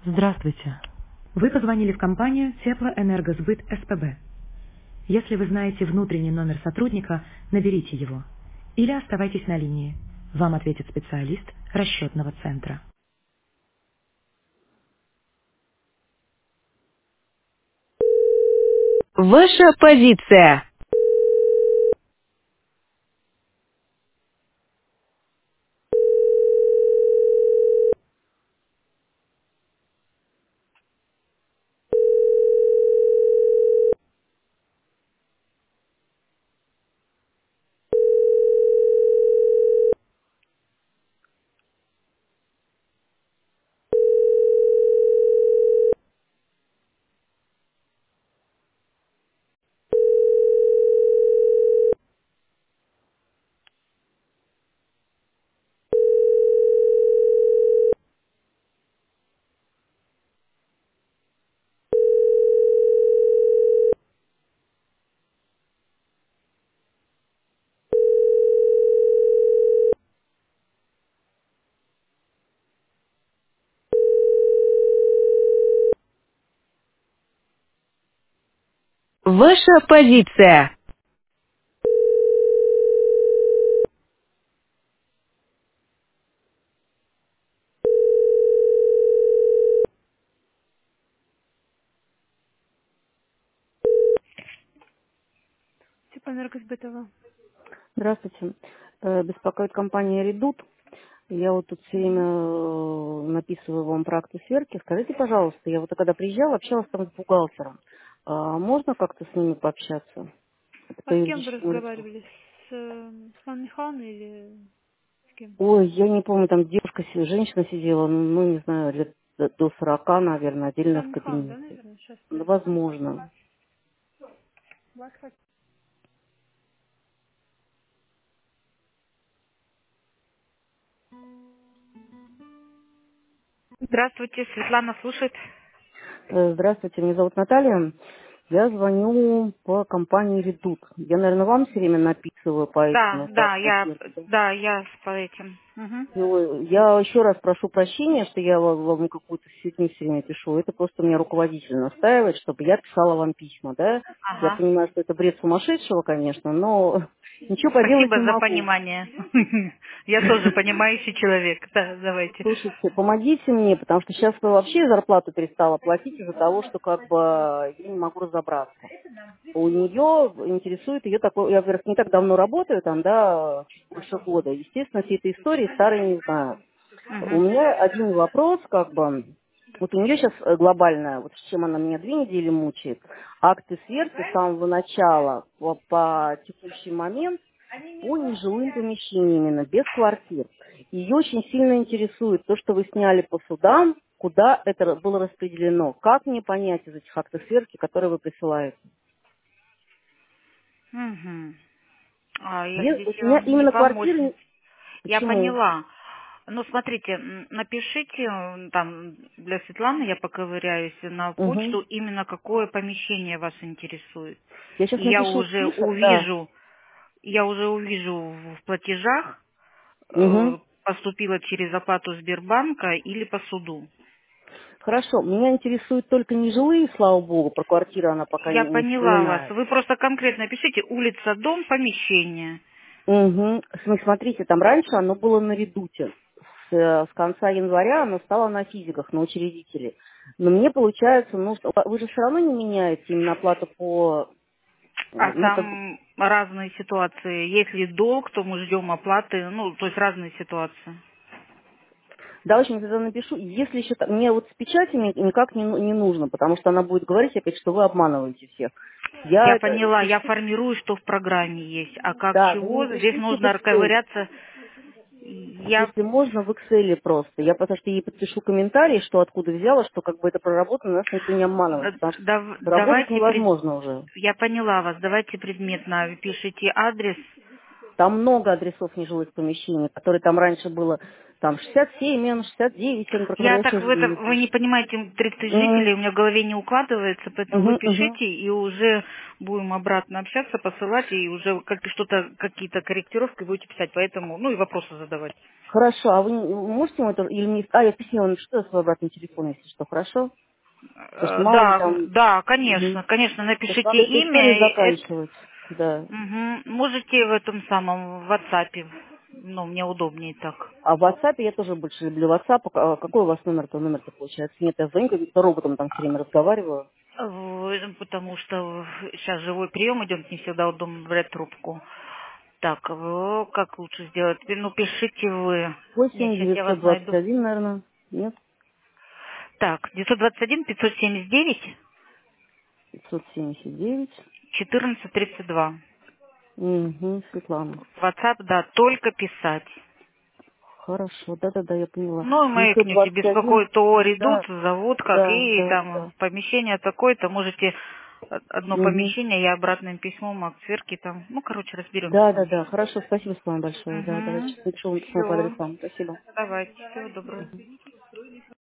Здравствуйте. Вы позвонили в компанию Теплоэнергосбыт СПБ. Если вы знаете внутренний номер сотрудника, наберите его. Или оставайтесь на линии. Вам ответит специалист расчетного центра. Ваша позиция. Ваша позиция. Типа энергосбытово. Здравствуйте. Беспокоит компания «Редут». Я вот тут все время написываю вам про акты сверки. Скажите, пожалуйста, я вот когда приезжала, общалась там с бухгалтером. Можно как-то с ними пообщаться? Это по А с кем вы юридическому лицу. разговаривали? С Анной Михайловной или с кем? Ой, я не помню, там девушка, женщина сидела, ну, не знаю, лет до 40, наверное, С отдельно в Анной Михайловной, да, кабинете. наверное? Сейчас Ну, я возможно. вас хочу. Здравствуйте, Светлана слушает. Здравствуйте, меня зовут Наталья. Я звоню по компании «Редут». Я, наверное, вам все время написываю по Да, этому, по да, актам сверки, да? я по этим. Мгм. Я еще раз прошу прощения, что я вам какую-то фигню все время пишу. Это просто меня руководитель настаивает, чтобы я писала вам письма, да? Я Ага. понимаю, что это бред сумасшедшего, конечно, но ничего поделать Спасибо не за могу. понимание. Я тоже понимающий человек. Да, давайте. Слушайте, помогите мне, потому что сейчас вообще зарплату перестала платить из-за того, что как бы я не могу разобраться. У нее интересует ее такое, я, во-первых, не так давно работаю там, да, чуть больше года. Естественно, все эти истории старые не знаю. У Мгм. меня один вопрос, как бы, вот у нее сейчас глобальная, вот с чем она меня 2 недели мучает, акты сверки с самого начала по текущий момент по нежилым помещениям именно, без квартир. Ее очень сильно интересует то, что вы сняли по судам, куда это было распределено. Как мне понять из этих актов сверки, которые вы присылаете? Мгм. Здесь У я меня вам не именно помочь. квартиры... Я Почему? поняла. Ну, смотрите, напишите там для Светланы, я поковыряюсь на Угу. почту, именно какое помещение вас интересует. Я сейчас И я напишу уже список, да. увижу, в платежах, Угу. поступила через оплату Сбербанка или по суду. Хорошо, меня интересуют только нежилые, слава богу, про квартиры она пока Я не поняла вас. вспоминает. Вы просто конкретно пишите улица, дом, помещение. Угу. Смотрите, там раньше оно было на редуте. С конца января оно стало на физиках, на учредителей. Но мне получается, ну, что вы же все равно не меняете именно оплату по, А ну, как бы, там разные ситуации. Если долг, то мы ждем оплаты. Ну, то есть разные ситуации. да, в общем, я тогда напишу, если еще, мне вот с печатями никак не нужно, потому что она будет говорить опять, что вы обманываете всех. Я Я это, поняла, я пришлите, формирую, что в программе есть. А как да, вы чего, мне здесь пришлите в нужно Excel. ковыряться. Я Если можно, в Excel просто. Я потому что ей подпишу комментарий, что откуда взяла, что как бы это проработано, нас никто не обманывает. Потому что работать давайте невозможно уже. я поняла вас. Давайте предметно пишите адрес. Там много адресов нежилых помещений, которые там раньше было, там 67, М69, про которые Я я так сейчас в это, не вы не пишу. понимаете, 30 Угу, жителей у меня в голове не укладывается, поэтому вы угу, угу. пишите и уже будем обратно общаться, посылать, и уже как-то что-то, какие-то корректировки будете писать, поэтому, ну и вопросы задавать. Хорошо, а вы можете ему это, или мне... А, я в письме вам напишу свой обратный телефон, если что, хорошо? Потому что мало ли Да, там... да, Мгм. конечно, конечно, Потому что напишите надо эту историю имя. заканчивать. Да. Можете в этом самом в WhatsApp, ну, мне удобнее так. А в WhatsApp я тоже больше люблю WhatsApp. А какой у вас номер-то? Номер-то получается? Нет, я звоню, как роботом там все время разговариваю. Потому что сейчас живой прием идет, не всегда удобно брать трубку. Так, как лучше сделать? Ну, пишите вы. Нет, Восемь сейчас я вас девятьсот двадцать найду. один, наверное. Нет? Так, 921 579 579. 1432. Угу, Светлана. WhatsApp, да, только писать. Хорошо, да-да-да, я поняла. Ну, и маякните, 921. беспокоит ТО «Редут», Да, зовут как, да, и да, там да. помещение такое-то, можете одно Угу. помещение, я обратным письмом, акт сверки там, ну, короче, разберемся. Да-да-да, хорошо, спасибо, Светлана, большое. Да, давайте Угу. напишу вам письмо по Все. адресам. Спасибо. Давайте, всего доброго.